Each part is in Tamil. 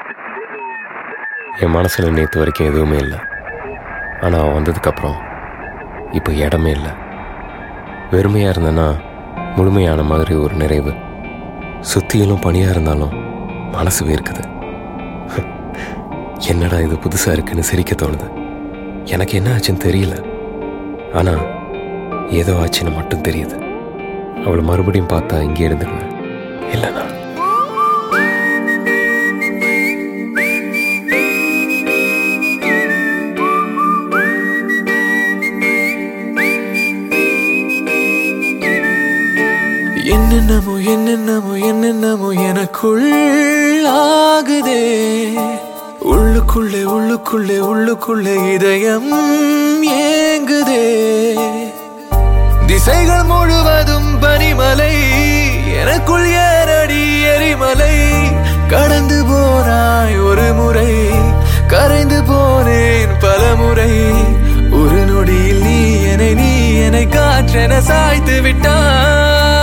என் மனசில் நேற்று வரைக்கும் எதுவுமே இல்லை. ஆனால் அவன் வந்ததுக்கப்புறம் இப்போ இடமே இல்லை. வெறுமையாக இருந்தேன்னா முழுமையான மாதிரி ஒரு நிறைவு. சுத்தியிலும் பனியாக இருந்தாலும் மனசு வேர்க்குது. என்னடா இது புதுசாக இருக்குன்னு சிரிக்க தோணுது. எனக்கு என்ன ஆச்சுன்னு தெரியல, ஆனால் ஏதோ ஆச்சுன்னு மட்டும் தெரியுது. அவளை மறுபடியும் பார்த்தா இங்கே இருந்துடுவேன். இல்லைண்ணா என்னென்னமோ என்னென்னமோ என்னென்னமோ எனக்குள் ஆகுதே. உள்ளுக்குள்ளே உள்ளுக்குள்ளே உள்ளுக்குள்ளே இதயம் ஏங்குதே. திசைகள் முழுவதும் பனிமலை, எனக்குள் ஏறடி எரிமலை. கடந்து போனாய் ஒரு முறை, கரைந்து போனேன் பல முறை. ஒரு நொடியில் நீ என்னை காற்றென சாய்த்து விட்டாய்.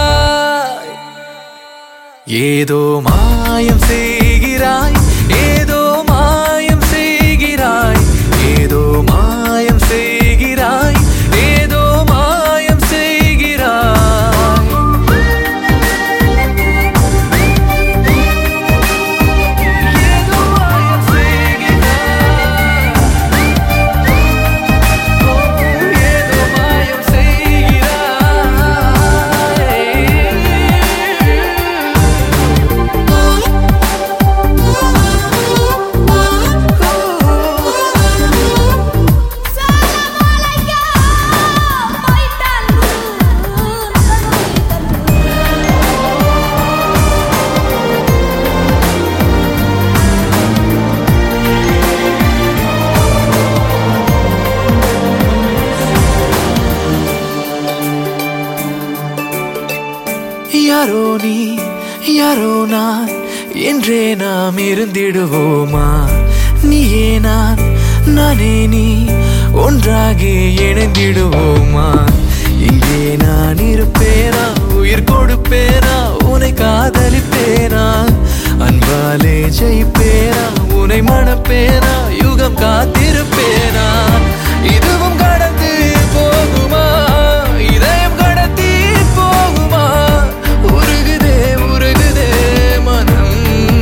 ஏதோ மாயம் செய்கிறாய், ஏதோ மாயம் செய்கிறாய், ஏதோ மாயம் செய்கிறாய், ஏதோ மாயம் செய்கிறாய். ஏதோ மாயம் செய்கிறாய், ஏதோ மாயம் யாரோ நீ யாரோ நான் என்றே நாம் இருந்திடுவோமா? நீயே நான் நானே நீ ஒன்றாகி இணைந்திடுவோமா? இங்கே நான் இருப்பேனா, உயிர் கொடுப்பேனா, உன்னை காதலிப்பேனா, அன்பாலே ஜெயிப்பேனா, உன்னை மணப்பேனா, யுகம் காத்திருப்பேனா? இதுவும் கடந்து போகுமா, இதயம் கடத்தி போகுமா? உருகுதே உருகுதே மனம்.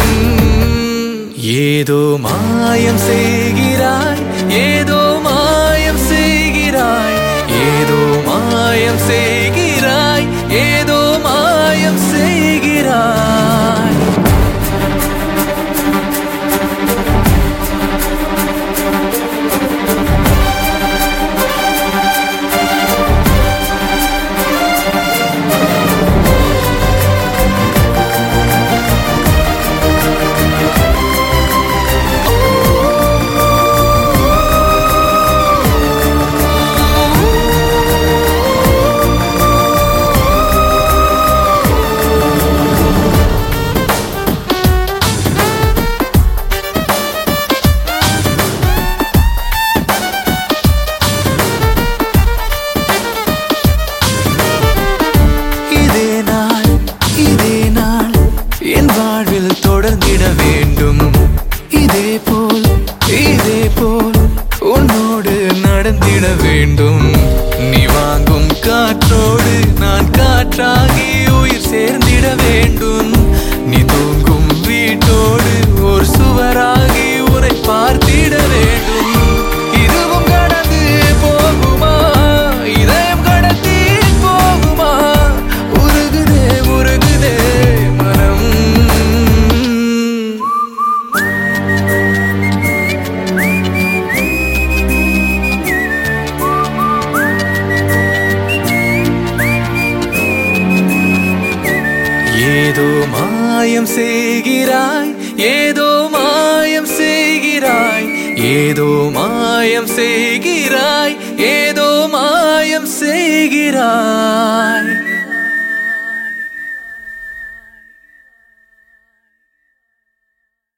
ஏதோ மாயம் செய்கிறாய், ஏதோ மாயம் செய்கிறாய், ஏதோ மாயம் செய்கிறாய், ஏதோ மாயம் செய்கிறாய். என் வாழ்வில் தொடர்ந்திட வேண்டும். இதே போல் உன்னோடு நடந்திட வேண்டும். நீ வாங்கும் காற்றோடு நான் காற்றாகி உயிர் சேர்ந்திட வேண்டும். நீ தூங்கும் வீட்டோடு ஒரு சுவராகி உன்னை பார்த்திட வேண்டும். இதுவும் கடந்து போகுமா, இதயம் கடத்தி போகுமா? உருகுதே உருகுதே மனம். ஏதோ மாயம் செய்கிறாய், ஏதோ மாயம் செய்கிறாய், ஏதோ மாயம் செய்கிறாய், ஏதோ மாயம் செய்கிறாய்.